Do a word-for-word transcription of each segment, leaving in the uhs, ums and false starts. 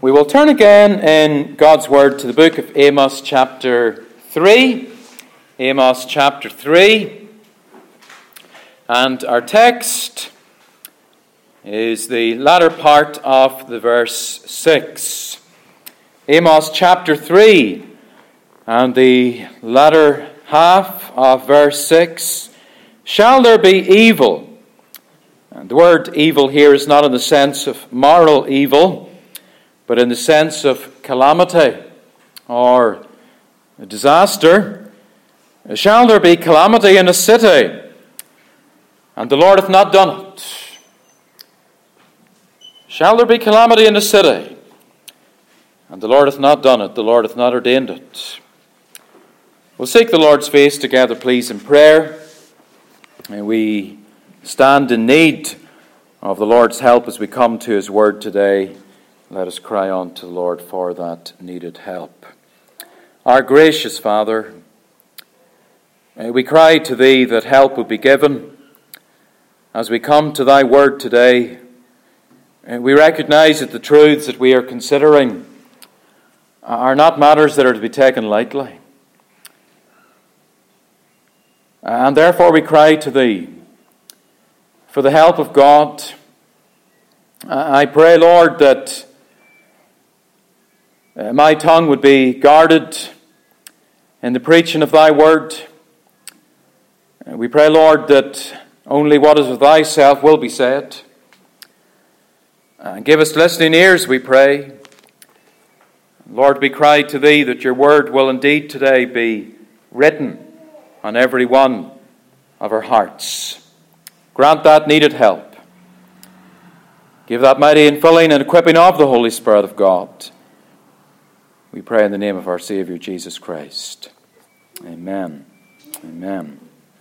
We will turn again in God's Word to the book of Amos chapter three. Amos chapter three. And our text is the latter part of the verse six. Amos chapter three and the latter half of verse six. Shall there be evil? And the word evil here is not in the sense of moral evil, but in the sense of calamity or disaster. Shall there be calamity in a city, and the Lord hath not done it? Shall there be calamity in a city, and the Lord hath not done it, the Lord hath not ordained it? We'll seek the Lord's face together, please, in prayer. And we stand in need of the Lord's help as we come to His Word today. Let us cry on to the Lord for that needed help. Our gracious Father, we cry to Thee that help would be given. As we come to Thy Word today, we recognize that the truths that we are considering are not matters that are to be taken lightly. And therefore we cry to Thee for the help of God. I pray, Lord, that Uh, my tongue would be guarded in the preaching of Thy word. Uh, we pray, Lord, that only what is of Thyself will be said. Uh, give us listening ears, we pray. Lord, we cry to Thee that Your word will indeed today be written on every one of our hearts. Grant that needed help. Give that mighty infilling and equipping of the Holy Spirit of God. We pray in the name of our Savior, Jesus Christ. Amen. Amen.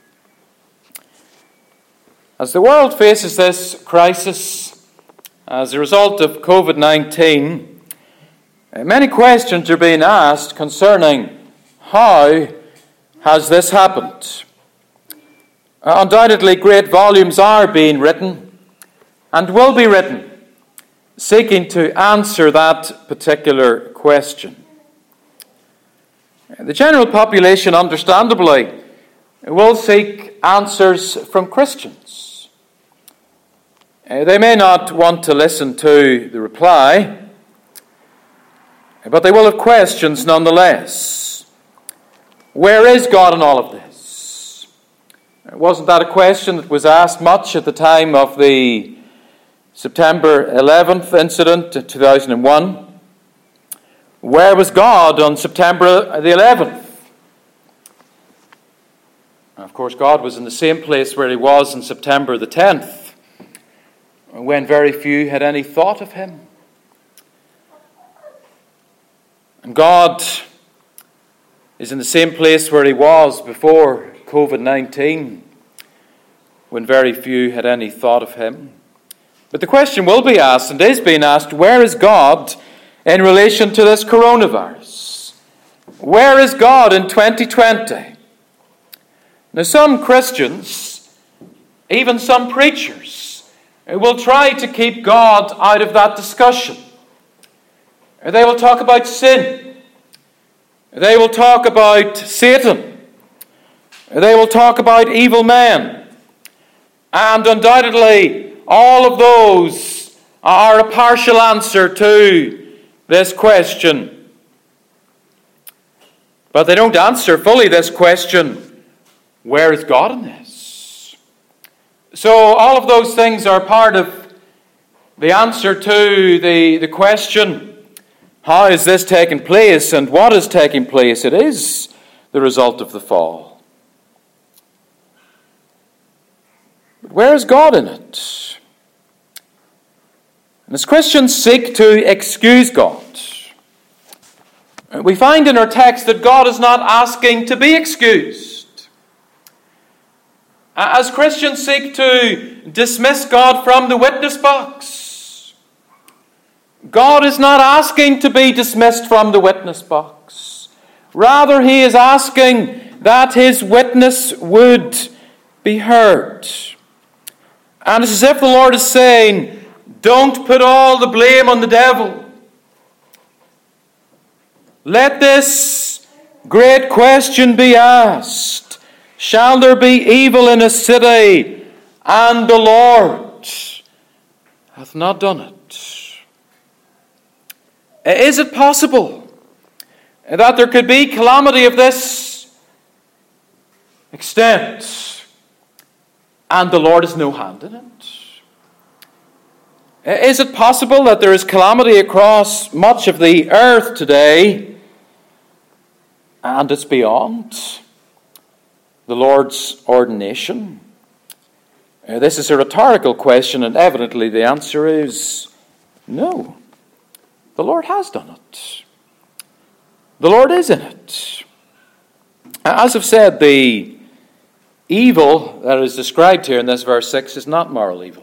As the world faces this crisis as a result of covid nineteen, many questions are being asked concerning how has this happened. Undoubtedly, great volumes are being written and will be written, seeking to answer that particular question. The general population, understandably, will seek answers from Christians. They may not want to listen to the reply, but they will have questions nonetheless. Where is God in all of this? Wasn't that a question that was asked much at the time of the September eleventh incident in two thousand one. Where was God on September the eleventh? Of course, God was in the same place where He was on September the tenth, when very few had any thought of Him. And God is in the same place where He was before covid nineteen, when very few had any thought of Him. But the question will be asked, and is being asked, where is God in relation to this coronavirus? Where is God in twenty twenty? Now, some Christians, even some preachers, will try to keep God out of that discussion. They will talk about sin. They will talk about Satan. They will talk about evil men. And undoubtedly, all of those are a partial answer to this question. But they don't answer fully this question, where is God in this? So all of those things are part of the answer to the, the question, how is this taking place and what is taking place? It is the result of the fall. But where is God in it? And as Christians seek to excuse God, we find in our text that God is not asking to be excused. As Christians seek to dismiss God from the witness box, God is not asking to be dismissed from the witness box. Rather, He is asking that His witness would be heard. And it's as if the Lord is saying, don't put all the blame on the devil. let this great question be asked. Shall there be evil in a city, and the Lord hath not done it? Is it possible that there could be calamity of this extent, and the Lord has no hand in it? Is it possible that there is calamity across much of the earth today, and it's beyond the Lord's ordination? Uh, this is a rhetorical question, and evidently the answer is no. The Lord has done it. The Lord is in it. As I've said, the evil that is described here in this verse six is not moral evil.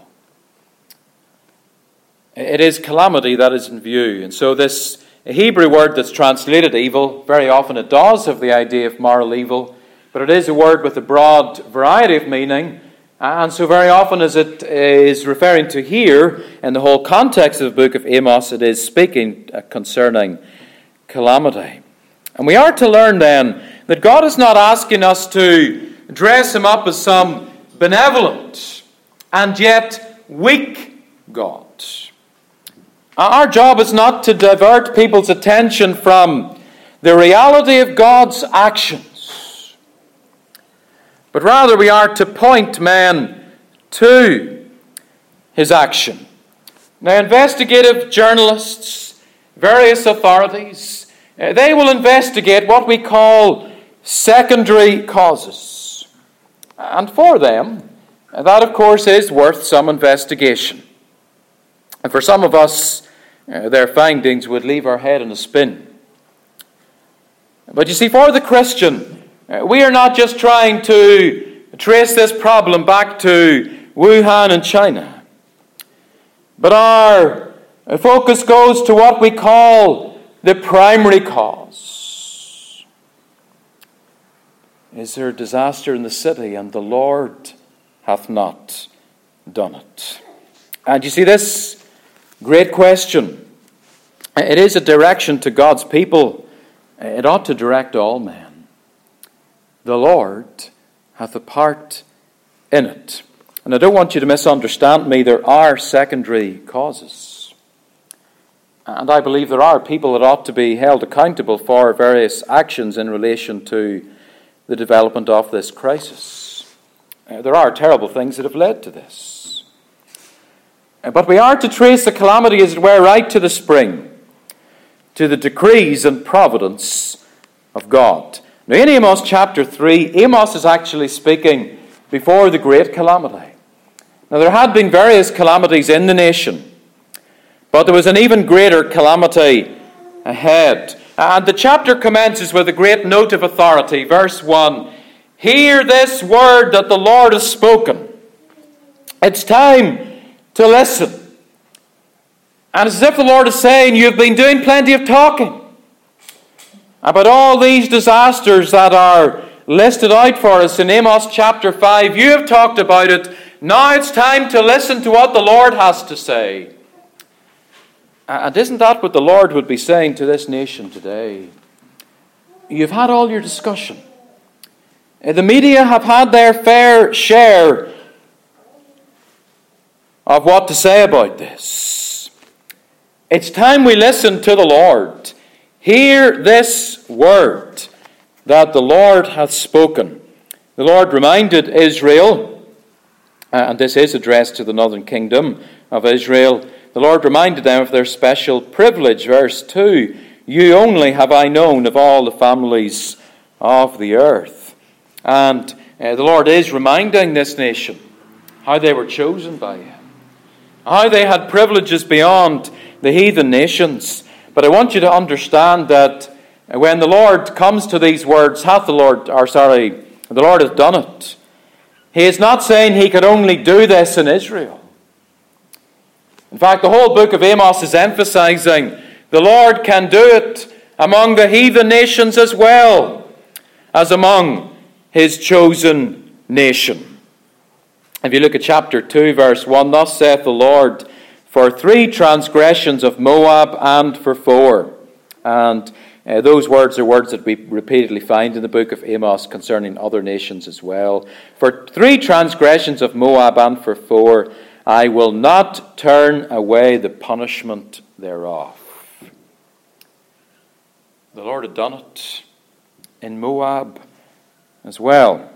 It is calamity that is in view. And so this Hebrew word that's translated evil, very often it does have the idea of moral evil, but it is a word with a broad variety of meaning. And so very often as it is referring to here, in the whole context of the book of Amos, it is speaking concerning calamity. And we are to learn then that God is not asking us to dress him up as some benevolent and yet weak God. Our job is not to divert people's attention from the reality of God's actions, but rather we are to point men to his action. Now, investigative journalists, various authorities, they will investigate what we call secondary causes. And for them, that of course is worth some investigation. And for some of us, Uh, their findings would leave our head in a spin. But you see, for the Christian, uh, we are not just trying to trace this problem back to Wuhan and China, but our focus goes to what we call the primary cause. Is there disaster in the city, and the Lord hath not done it? And you see, this great question, it is a direction to God's people. It ought to direct all men. The Lord hath a part in it. And I don't want you to misunderstand me. There are secondary causes. And I believe there are people that ought to be held accountable for various actions in relation to the development of this crisis. There are terrible things that have led to this. But we are to trace the calamity, as it were, right to the spring, to the decrees and providence of God. Now, in Amos chapter three, Amos is actually speaking before the great calamity. Now, there had been various calamities in the nation, but there was an even greater calamity ahead. And the chapter commences with a great note of authority. Verse one, hear this word that the Lord has spoken. It's time to listen. And it's as if the Lord is saying, you've been doing plenty of talking about all these disasters that are listed out for us in Amos chapter five. You have talked about it. Now it's time to listen to what the Lord has to say. And isn't that what the Lord would be saying to this nation today? You've had all your discussion. The media have had their fair share of what to say about this. It's time we listen to the Lord. Hear this word that the Lord hath spoken. The Lord reminded Israel, and this is addressed to the northern kingdom of Israel, the Lord reminded them of their special privilege. Verse two, you only have I known of all the families of the earth. And uh, the Lord is reminding this nation how they were chosen by him, how they had privileges beyond the heathen nations. But I want you to understand that when the Lord comes to these words, hath the Lord, or sorry, the Lord has done it, he is not saying he could only do this in Israel. In fact, the whole book of Amos is emphasizing the Lord can do it among the heathen nations as well as among his chosen nation. If you look at chapter two, verse one, thus saith the Lord, for three transgressions of Moab and for four. And Uh, those words are words that we repeatedly find in the book of Amos concerning other nations as well. For three transgressions of Moab and for four, I will not turn away the punishment thereof. The Lord had done it in Moab as well.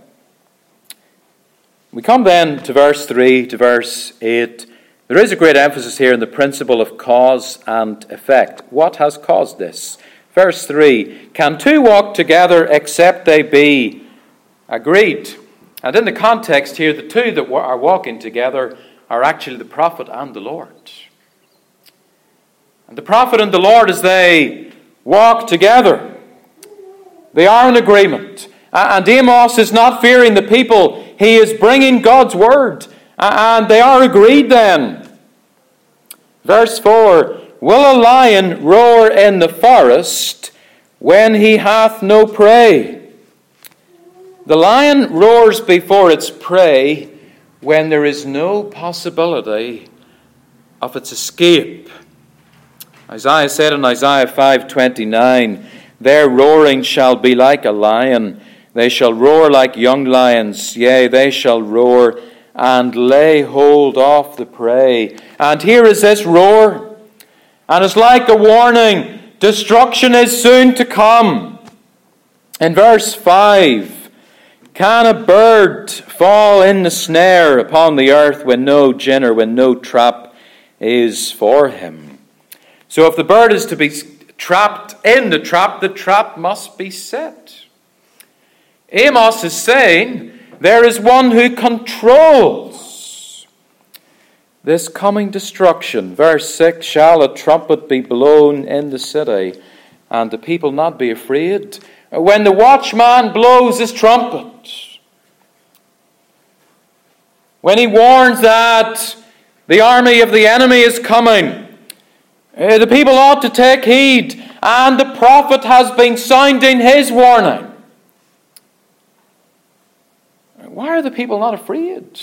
We come then to verse three, to verse eight. There is a great emphasis here in the principle of cause and effect. What has caused this? Verse three, can two walk together except they be agreed? And in the context here, the two that are walking together are actually the prophet and the Lord. And the prophet and the Lord, as they walk together, they are in agreement. And Amos is not fearing the people. He is bringing God's word. And they are agreed then. Verse four, will a lion roar in the forest when he hath no prey? The lion roars before its prey when there is no possibility of its escape. Isaiah said in Isaiah five twenty-nine, their roaring shall be like a lion. They shall roar like young lions. Yea, they shall roar and lay hold of the prey. And here is this roar. And it's like a warning. Destruction is soon to come. In verse five, can a bird fall in the snare upon the earth when no gin or when no trap is for him? So if the bird is to be trapped in the trap, the trap must be set. Amos is saying there is one who controls this coming destruction. Verse six, shall a trumpet be blown in the city, and the people not be afraid? When the watchman blows his trumpet, when he warns that the army of the enemy is coming, the people ought to take heed, and the prophet has been sounding his warning. Why are the people not afraid?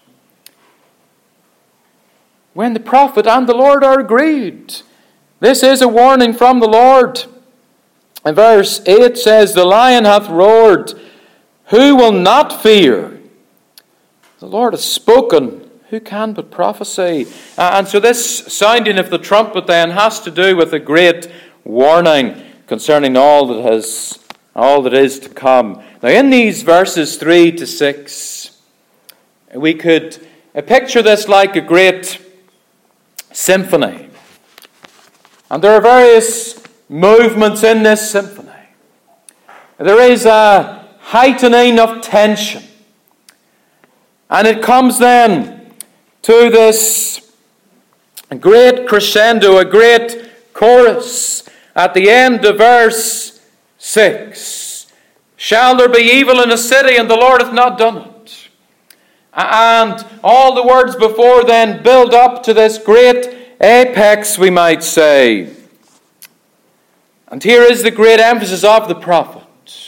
When the prophet and the Lord are agreed. This is a warning from the Lord. And verse eight says, the lion hath roared, who will not fear? The Lord has spoken, who can but prophesy? And so this sounding of the trumpet then has to do with a great warning concerning all that has, all that is to come. Now in these verses three to six, we could picture this like a great symphony. And there are various movements in this symphony. There is a heightening of tension. And it comes then to this great crescendo, a great chorus at the end of verse six. Shall there be evil in a city, and the Lord hath not done it? And all the words before then build up to this great apex, we might say. And here is the great emphasis of the prophet.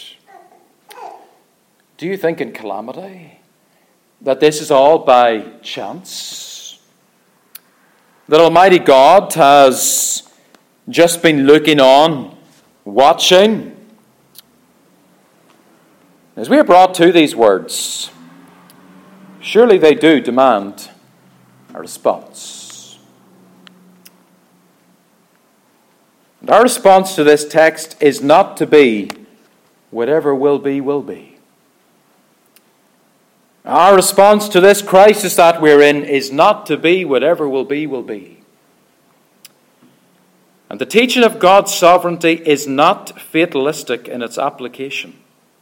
Do you think in calamity that this is all by chance? That Almighty God has just been looking on, watching? As we are brought to these words, surely they do demand a response. And our response to this text is not to be, whatever will be, will be. Our response to this crisis that we're in is not to be, whatever will be, will be. And the teaching of God's sovereignty is not fatalistic in its application.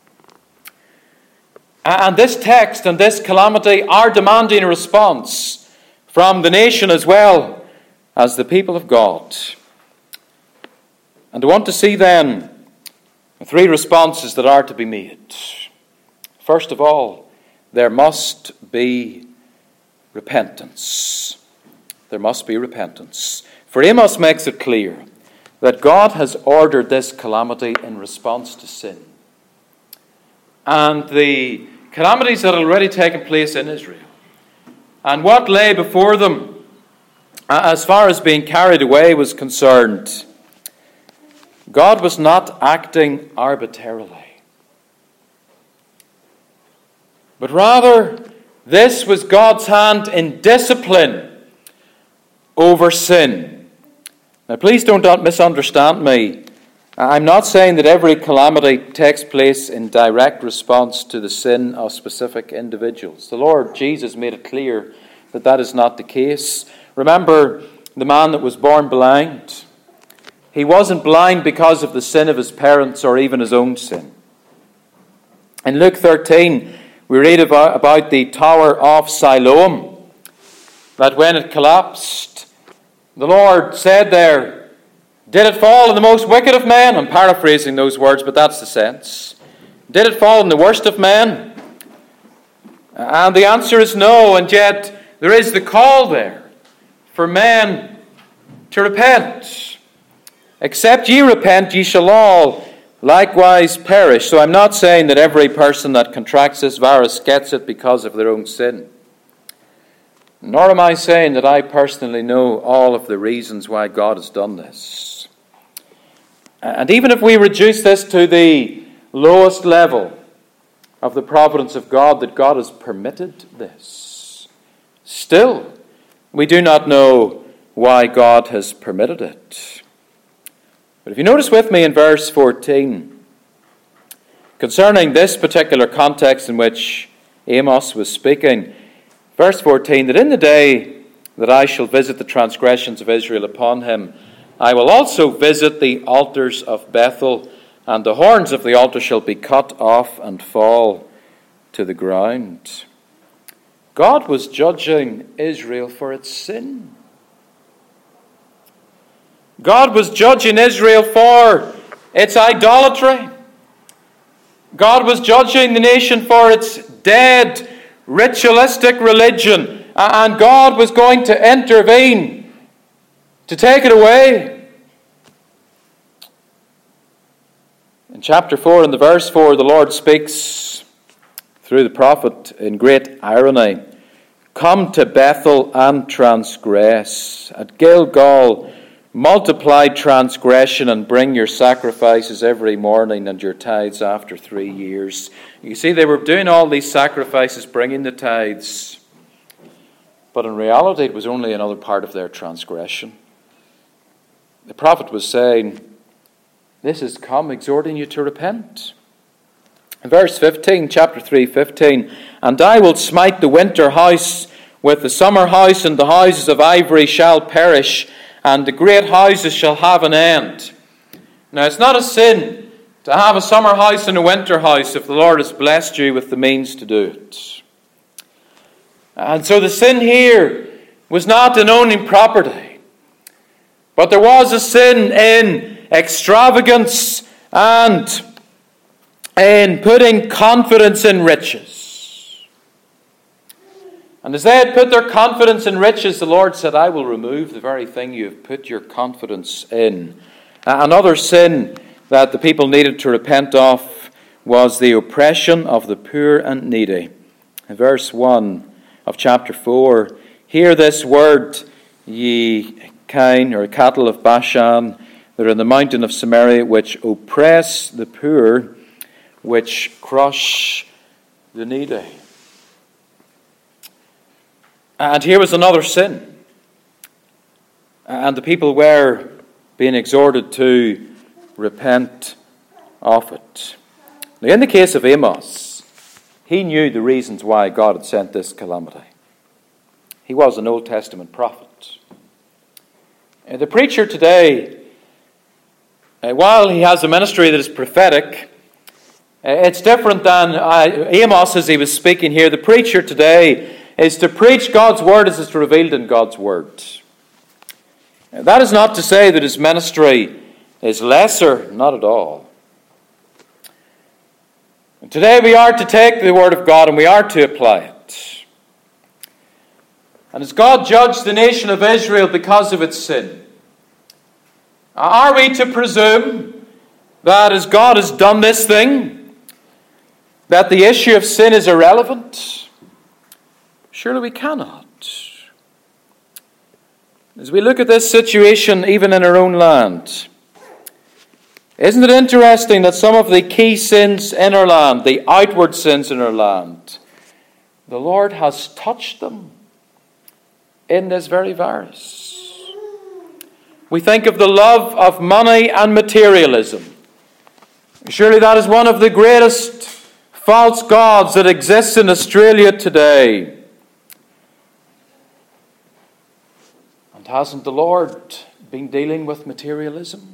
And this text and this calamity are demanding a response from the nation as well as the people of God. And I want to see then three responses that are to be made. First of all, there must be repentance. There must be repentance. For Amos makes it clear that God has ordered this calamity in response to sin. And the calamities that had already taken place in Israel, and what lay before them as far as being carried away was concerned. God was not acting arbitrarily, but rather this was God's hand in discipline over sin. Now please don't misunderstand me. I'm not saying that every calamity takes place in direct response to the sin of specific individuals. The Lord Jesus made it clear that that is not the case. Remember the man that was born blind. He wasn't blind because of the sin of his parents or even his own sin. In Luke thirteen, we read about, about the Tower of Siloam, that when it collapsed, the Lord said there, "Did it fall on the most wicked of men?" I'm paraphrasing those words, but that's the sense. Did it fall on the worst of men? And the answer is no, and yet there is the call there for men to repent. "Except ye repent, ye shall all likewise perish." So I'm not saying that every person that contracts this virus gets it because of their own sin. Nor am I saying that I personally know all of the reasons why God has done this. And even if we reduce this to the lowest level of the providence of God, that God has permitted this, still, we do not know why God has permitted it. But if you notice with me in verse fourteen, concerning this particular context in which Amos was speaking, verse fourteen, that in the day that I shall visit the transgressions of Israel upon him, I will also visit the altars of Bethel, and the horns of the altar shall be cut off and fall to the ground. God was judging Israel for its sin. God was judging Israel for its idolatry. God was judging the nation for its dead, ritualistic religion. And God was going to intervene to take it away. In chapter four, in the verse four, the Lord speaks through the prophet in great irony. "Come to Bethel and transgress. At Gilgal, multiply transgression and bring your sacrifices every morning and your tithes after three years." You see, they were doing all these sacrifices, bringing the tithes. But in reality, it was only another part of their transgression. The prophet was saying, "This has come, exhorting you to repent." In verse fifteen, chapter three, fifteen, "And I will smite the winter house with the summer house, and the houses of ivory shall perish, and the great houses shall have an end." Now, it's not a sin to have a summer house and a winter house if the Lord has blessed you with the means to do it. And so the sin here was not in owning property, but there was a sin in extravagance and in putting confidence in riches. And as they had put their confidence in riches, the Lord said, "I will remove the very thing you have put your confidence in." Another sin that the people needed to repent of was the oppression of the poor and needy. In verse one of chapter four, "Hear this word, ye kine or cattle of Bashan, that are in the mountain of Samaria, which oppress the poor, which crush the needy." And here was another sin. And the people were being exhorted to repent of it. Now, in the case of Amos, he knew the reasons why God had sent this calamity. He was an Old Testament prophet. Uh, the preacher today, uh, while he has a ministry that is prophetic, uh, it's different than uh, Amos as he was speaking here. The preacher today is to preach God's word as it's revealed in God's word. Uh, that is not to say that his ministry is lesser, not at all. And today we are to take the word of God and we are to apply it. And as God judged the nation of Israel because of its sin, are we to presume that as God has done this thing, that the issue of sin is irrelevant? Surely we cannot. As we look at this situation, even in our own land, Isn't it interesting that some of the key sins in our land, the outward sins in our land, the Lord has touched them in this very verse? We think of the love of money and materialism. Surely that is one of the greatest false gods that exists in Australia today. And hasn't the Lord been dealing with materialism?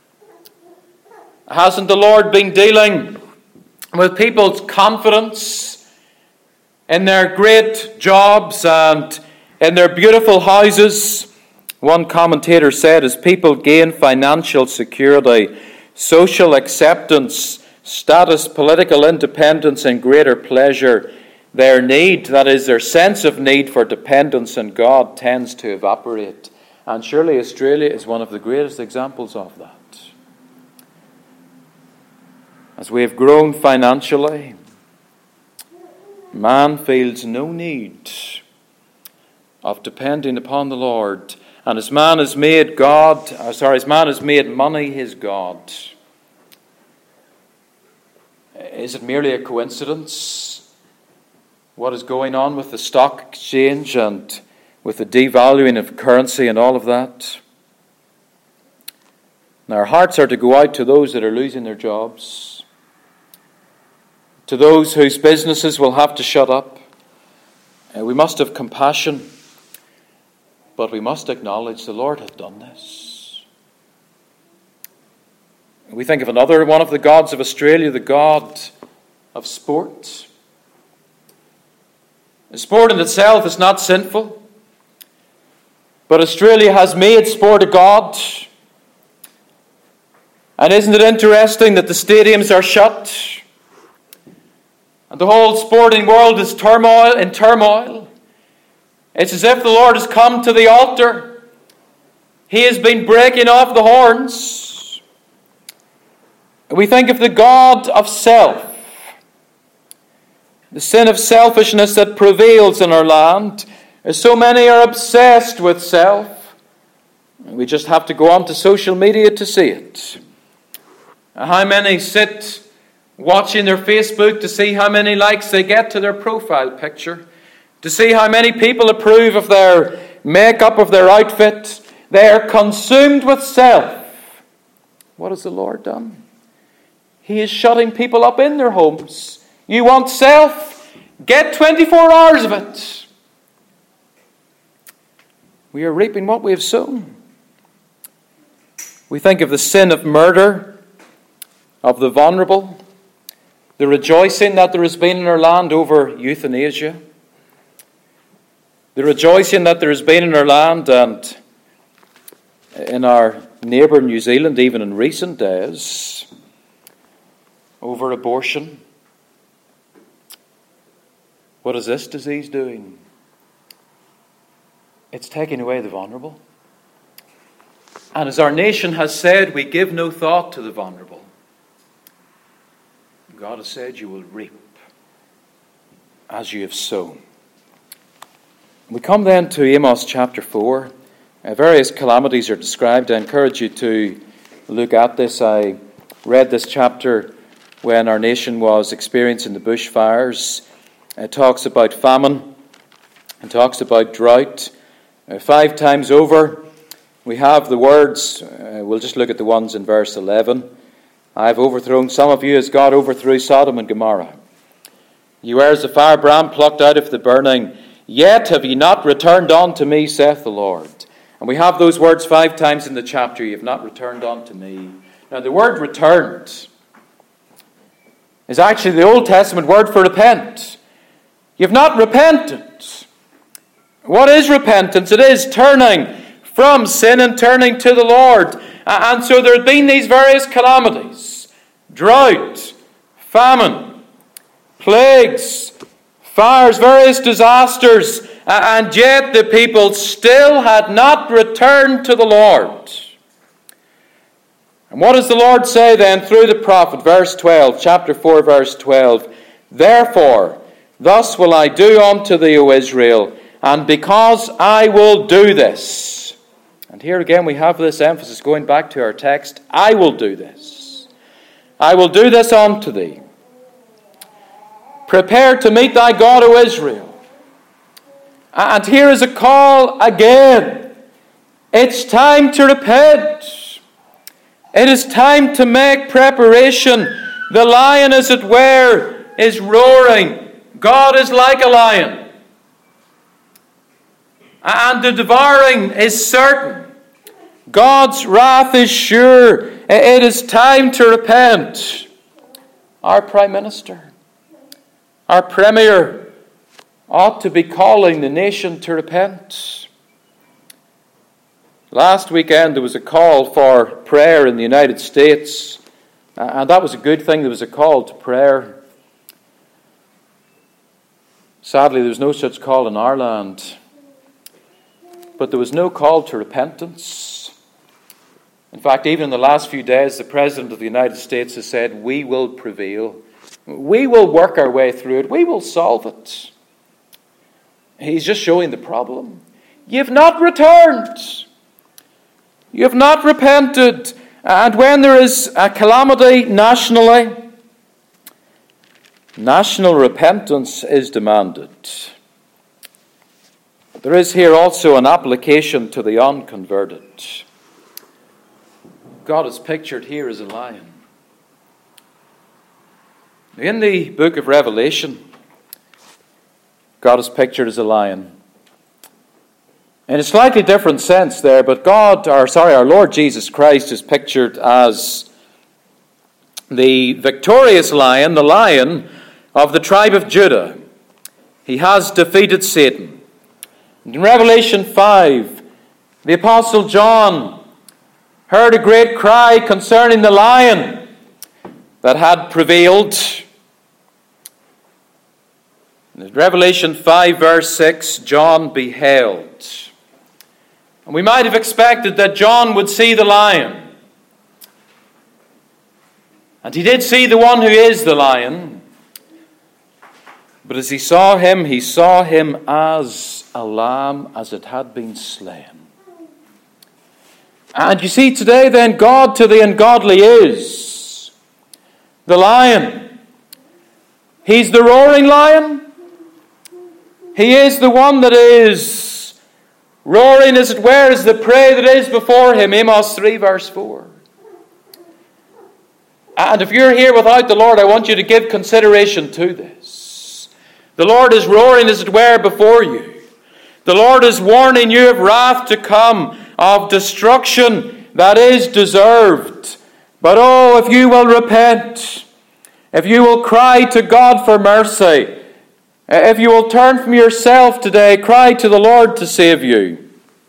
Hasn't the Lord been dealing with people's confidence in their great jobs and in their beautiful houses? One commentator said, as people gain financial security, social acceptance, status, political independence, and greater pleasure, their need, that is, their sense of need for dependence on God, tends to evaporate. And surely Australia is one of the greatest examples of that. As we have grown financially, man feels no need of depending upon the Lord. And as man has made God, uh, sorry, as man has made money his God. Is it merely a coincidence what is going on with the stock exchange and with the devaluing of currency and all of that? And our hearts are to go out to those that are losing their jobs, to those whose businesses will have to shut up. Uh, we must have compassion, but we must acknowledge the Lord hath done this. We think of another one of the gods of Australia, the god of sport. Sport in itself is not sinful, but Australia has made sport a god. And isn't it interesting that the stadiums are shut and the whole sporting world is turmoil in turmoil? It's as if the Lord has come to the altar. He has been breaking off the horns. We think of the god of self, the sin of selfishness that prevails in our land. So many are obsessed with self. We just have to go on to social media to see it. How many sit watching their Facebook to see how many likes they get to their profile picture, to see how many people approve of their makeup, of their outfit. They are consumed with self. What has the Lord done? He is shutting people up in their homes. You want self? Get twenty-four hours of it. We are reaping what we have sown. We think of the sin of murder, of the vulnerable, the rejoicing that there has been in our land over euthanasia, the rejoicing that there has been in our land and in our neighbour New Zealand, even in recent days, over abortion. What is this disease doing? It's taking away the vulnerable. And as our nation has said, we give no thought to the vulnerable. God has said, you will reap as you have sown. We come then to Amos chapter four. Uh, various calamities are described. I encourage you to look at this. I read this chapter when our nation was experiencing the bushfires. It talks about famine. It talks about drought. Uh, five times over, we have the words. Uh, we'll just look at the ones in verse eleven. I have overthrown some of you as God overthrew Sodom and Gomorrah. You were as a firebrand plucked out of the burning. Yet have ye not returned unto me, saith the Lord. And we have those words five times in the chapter. You have not returned unto me. Now the word returned is actually the Old Testament word for repent. You have not repented. What is repentance? It is turning from sin and turning to the Lord. And so there have been these various calamities. Drought, famine, plagues, fires, various disasters. And yet the people still had not returned to the Lord. And what does the Lord say then through the prophet? Verse twelve, chapter four, verse twelve. Therefore, thus will I do unto thee, O Israel, and because I will do this. And here again we have this emphasis going back to our text. I will do this. I will do this unto thee. Prepare to meet thy God, O Israel. And here is a call again. It's time to repent. It is time to make preparation. The lion, as it were, is roaring. God is like a lion. And the devouring is certain. God's wrath is sure. It is time to repent. Our Prime Minister, our Premier, ought to be calling the nation to repent. Last weekend there was a call for prayer in the United States, and that was a good thing. There was a call to prayer. Sadly, there was no such call in our land, but there was no call to repentance. In fact, even in the last few days, the President of the United States has said, we will prevail. We will work our way through it. We will solve it. He's just showing the problem. You've not returned. You have not repented. And when there is a calamity nationally, national repentance is demanded. There is here also an application to the unconverted. God is pictured here as a lion. In the book of Revelation, God is pictured as a lion. In a slightly different sense there, but God, or sorry, our Lord Jesus Christ is pictured as the victorious lion, the lion of the tribe of Judah. He has defeated Satan. And in Revelation five, the Apostle John heard a great cry concerning the lion that had prevailed. In Revelation five, verse six, John beheld. And we might have expected that John would see the lion. And he did see the one who is the lion. But as he saw him, he saw him as a lamb as it had been slain. And you see, today then, God to the ungodly is the lion. He's the roaring lion. He is the one that is roaring, as it were, as the prey that is before him. Amos three, verse four. And if you're here without the Lord, I want you to give consideration to this. The Lord is roaring, as it were, before you. The Lord is warning you of wrath to come, of destruction that is deserved. But oh, if you will repent, if you will cry to God for mercy, if you will turn from yourself today, cry to the Lord to save you.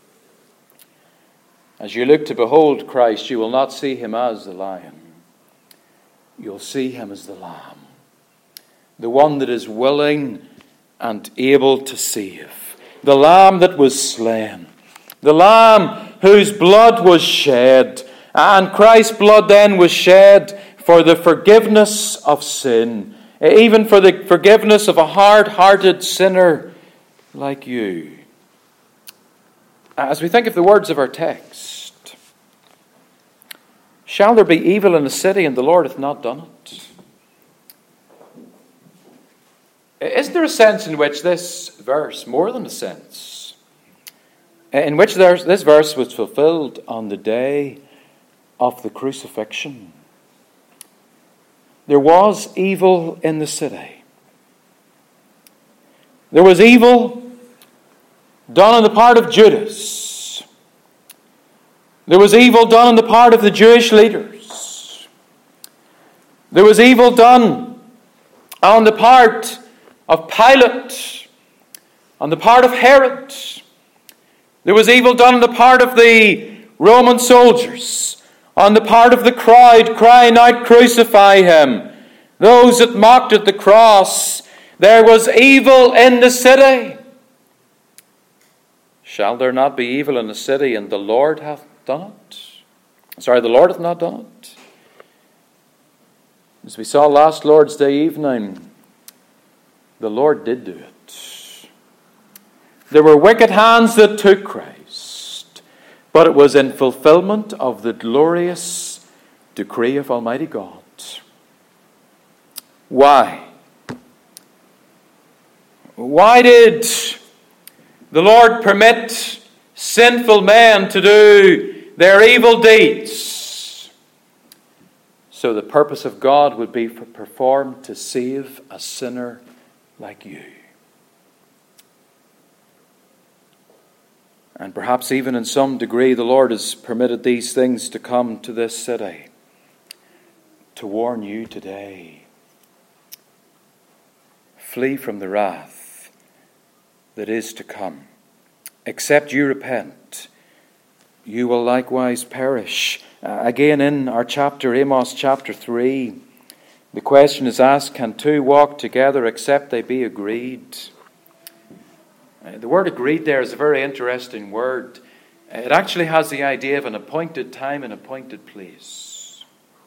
As you look to behold Christ, you will not see him as the lion. You'll see him as the lamb. The one that is willing and able to save. The lamb that was slain. The lamb whose blood was shed. And Christ's blood then was shed for the forgiveness of sin. Even for the forgiveness of a hard-hearted sinner like you. As we think of the words of our text, shall there be evil in a city and the Lord hath not done it? Isn't there a sense in which this verse, more than a sense, in which this verse was fulfilled on the day of the crucifixion? There was evil in the city. There was evil done on the part of Judas. There was evil done on the part of the Jewish leaders. There was evil done on the part of Pilate, on the part of Herod. There was evil done on the part of the Roman soldiers, on the part of the crowd crying out, crucify him. Those that mocked at the cross. There was evil in the city. Shall there not be evil in the city and the Lord hath done it? Sorry, the Lord hath not done it. As we saw last Lord's Day evening, the Lord did do it. There were wicked hands that took Christ, but it was in fulfillment of the glorious decree of Almighty God. Why? Why did the Lord permit sinful men to do their evil deeds? So the purpose of God would be performed to save a sinner like you. And perhaps even in some degree the Lord has permitted these things to come to this city to warn you today. Flee from the wrath that is to come. Except you repent, you will likewise perish. Uh, again in our chapter, Amos chapter three, the question is asked, can two walk together except they be agreed? Uh, the word agreed there is a very interesting word. It actually has the idea of an appointed time and appointed place.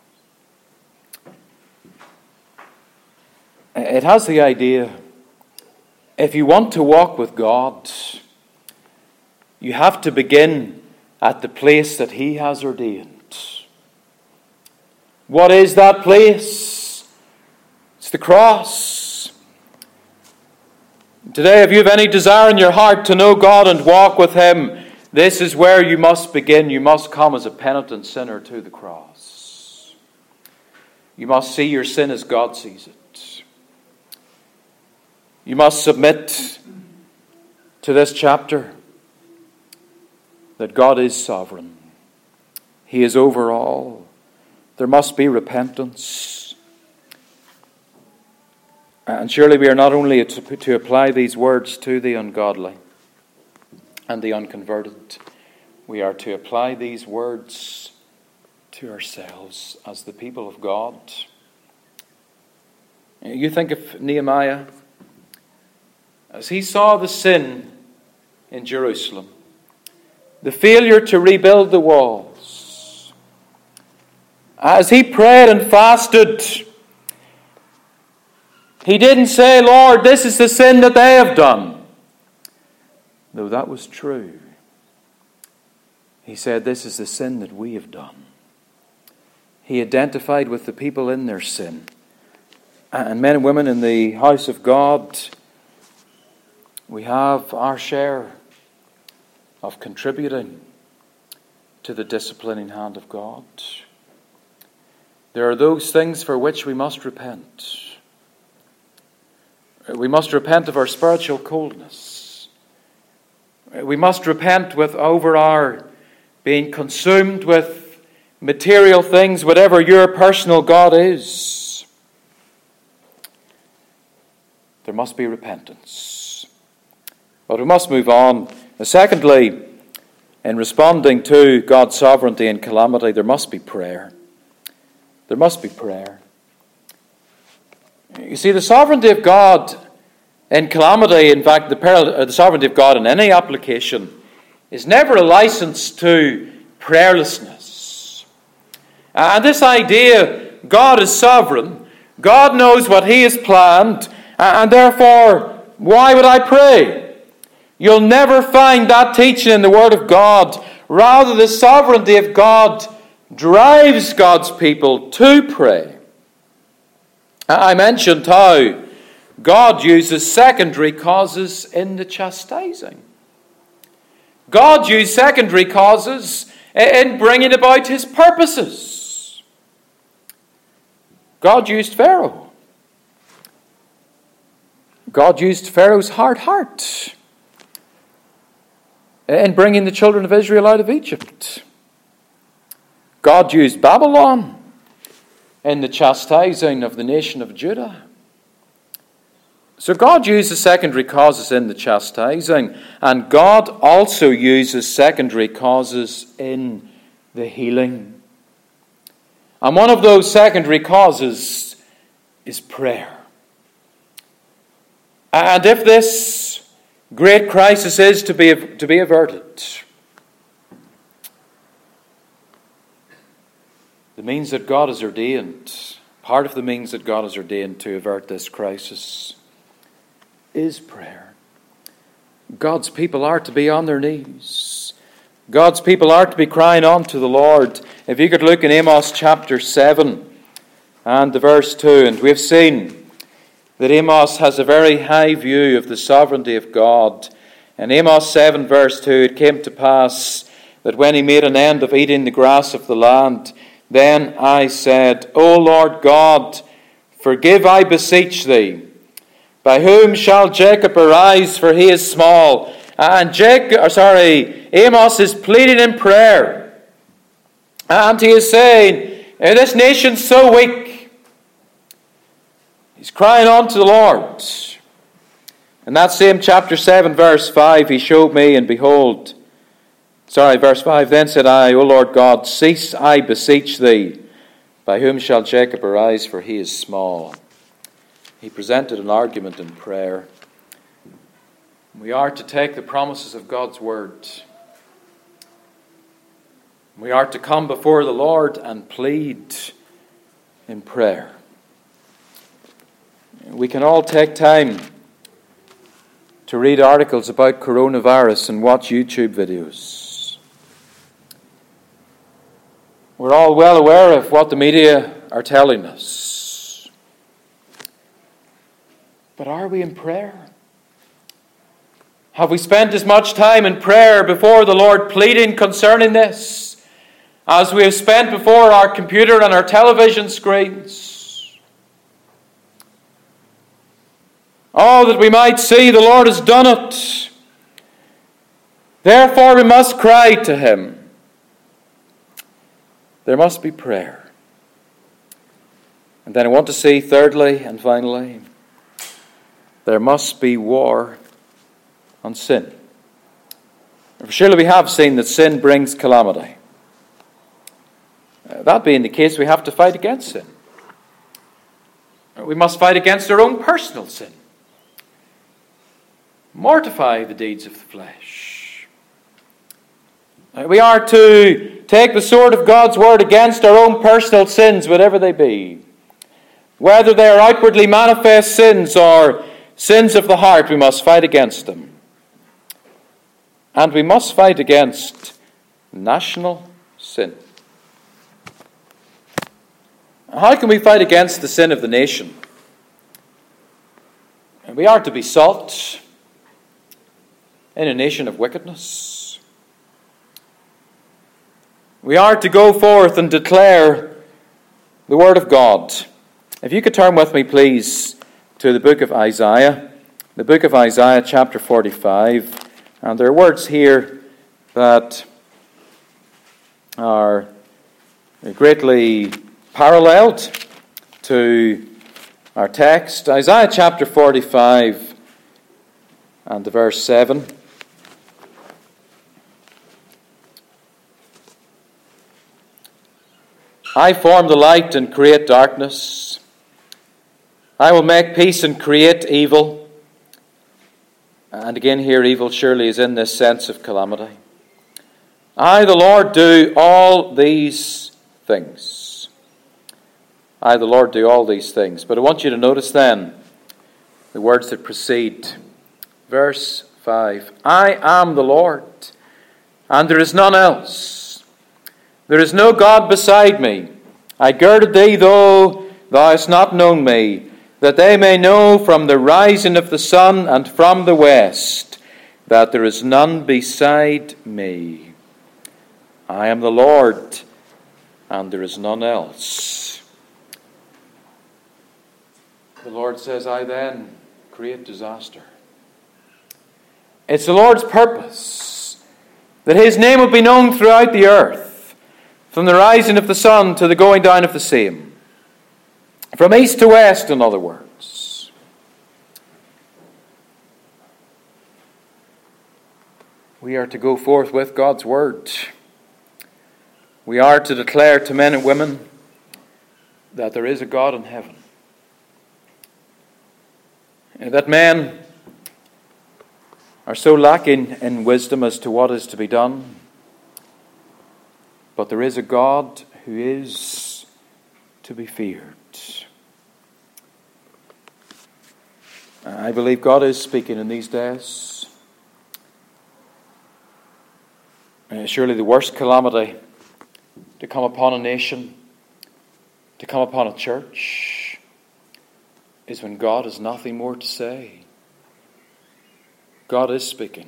It has the idea, if you want to walk with God, you have to begin at the place that He has ordained. What is that place? It's the cross. Today, if you have any desire in your heart to know God and walk with Him, this is where you must begin. You must come as a penitent sinner to the cross. You must see your sin as God sees it. You must submit to this chapter that God is sovereign. He is over all. There must be repentance. And surely we are not only to, to apply these words to the ungodly and the unconverted, we are to apply these words to ourselves as the people of God. You think of Nehemiah, as he saw the sin in Jerusalem, the failure to rebuild the walls, as he prayed and fasted, he didn't say, Lord, this is the sin that they have done. Though that was true. He said, this is the sin that we have done. He identified with the people in their sin. And men and women in the house of God, we have our share of contributing to the disciplining hand of God. There are those things for which we must repent. We must repent of our spiritual coldness. We must repent with over our being consumed with material things, whatever your personal God is. There must be repentance. But we must move on. Secondly, in responding to God's sovereignty and calamity, there must be prayer. There must be prayer. You see, the sovereignty of God in calamity, in fact, the, peril, uh, the sovereignty of God in any application, is never a license to prayerlessness. And this idea, God is sovereign, God knows what He has planned, and therefore, why would I pray? You'll never find that teaching in the Word of God. Rather, the sovereignty of God drives God's people to pray. I mentioned how God uses secondary causes in the chastising. God used secondary causes in bringing about His purposes. God used Pharaoh. God used Pharaoh's hard heart in bringing the children of Israel out of Egypt. God used Babylon in the chastising of the nation of Judah. So God uses secondary causes in the chastising, and God also uses secondary causes in the healing. And one of those secondary causes is prayer. And if this great crisis is to be, to be averted, the means that God has ordained, part of the means that God has ordained to avert this crisis is prayer. God's people are to be on their knees. God's people are to be crying on to the Lord. If you could look in Amos chapter seven and the verse two, and we've seen that Amos has a very high view of the sovereignty of God. In Amos seven verse two, it came to pass that when he made an end of eating the grass of the land, then I said, O Lord God, forgive, I beseech thee. By whom shall Jacob arise, for he is small? And Jacob, or sorry, Amos is pleading in prayer. And he is saying, this nation's so weak. He's crying on to the Lord. In that same chapter seven, verse five, he showed me, and behold, sorry, verse five, then said I, O Lord God, cease, I beseech thee. By whom shall Jacob arise, for he is small? He presented an argument in prayer. We are to take the promises of God's word. We are to come before the Lord and plead in prayer. We can all take time to read articles about coronavirus and watch YouTube videos. We're all well aware of what the media are telling us. But are we in prayer? Have we spent as much time in prayer before the Lord pleading concerning this as we have spent before our computer and our television screens? Oh, that we might see the Lord has done it. Therefore we must cry to him. There must be prayer. And then I want to see, thirdly and finally, there must be war on sin. For surely we have seen that sin brings calamity. Uh, that being the case, we have to fight against sin. We must fight against our own personal sin. Mortify the deeds of the flesh. Uh, we are to take the sword of God's word against our own personal sins, whatever they be. Whether they are outwardly manifest sins or sins of the heart, we must fight against them. And we must fight against national sin. How can we fight against the sin of the nation? We are to be salt in a nation of wickedness. We are to go forth and declare the word of God. If you could turn with me, please, to the book of Isaiah. The book of Isaiah, chapter forty-five. And there are words here that are greatly paralleled to our text. Isaiah chapter forty-five and verse seven. I form the light and create darkness. I will make peace and create evil. And again here, evil surely is in this sense of calamity. I, the Lord, do all these things. I, the Lord, do all these things. But I want you to notice then the words that precede. Verse five. I am the Lord, and there is none else. There is no God beside me. I girded thee, though thou hast not known me, that they may know from the rising of the sun and from the west that there is none beside me. I am the Lord, and there is none else. The Lord says, I then create disaster. It's the Lord's purpose that his name will be known throughout the earth, from the rising of the sun to the going down of the same. From east to west, in other words. We are to go forth with God's word. We are to declare to men and women that there is a God in heaven. And that men are so lacking in wisdom as to what is to be done. But there is a God who is to be feared. I believe God is speaking in these days. Uh, surely the worst calamity to come upon a nation, to come upon a church, is when God has nothing more to say. God is speaking.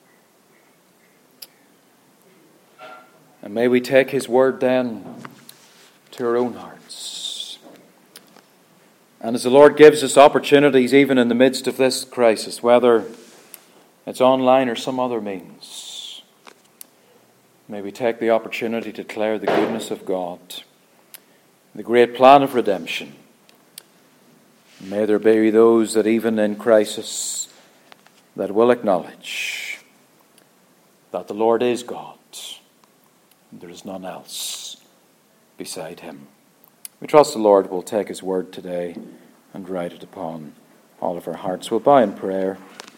And may we take his word then to our own hearts. And as the Lord gives us opportunities even in the midst of this crisis, whether it's online or some other means, may we take the opportunity to declare the goodness of God, the great plan of redemption. May there be those that even in crisis that will acknowledge that the Lord is God and there is none else beside him. We trust the Lord will take his word today and write it upon all of our hearts. We'll bow in prayer.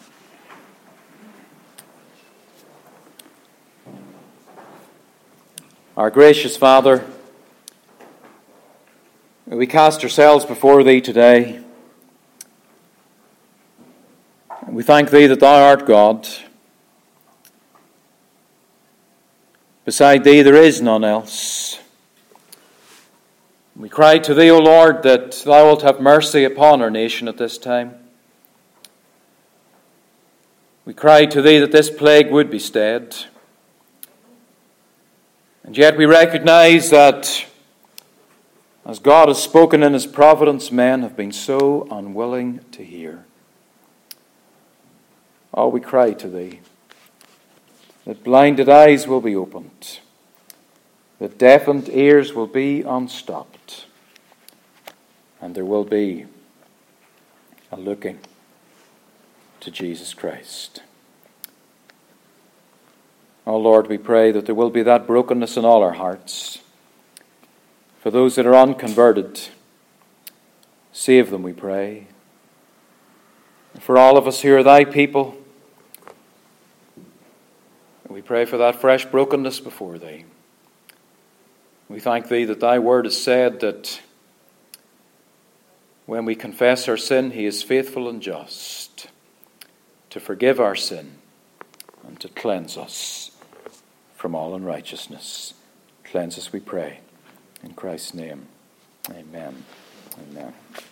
Our gracious Father, we cast ourselves before thee today. We thank thee that thou art God. Beside thee there is none else. We cry to thee, O Lord, that thou wilt have mercy upon our nation at this time. We cry to thee that this plague would be stayed. And yet we recognize that as God has spoken in his providence, men have been so unwilling to hear. Oh, we cry to thee that blinded eyes will be opened, that deafened ears will be unstopped, and there will be a looking to Jesus Christ. Oh Lord, we pray that there will be that brokenness in all our hearts. For those that are unconverted, save them, we pray. For all of us who are thy people, we pray for that fresh brokenness before thee. We thank thee that thy word has said that when we confess our sin, he is faithful and just to forgive our sin and to cleanse us from all unrighteousness. Cleanse us, we pray. In Christ's name, amen. Amen.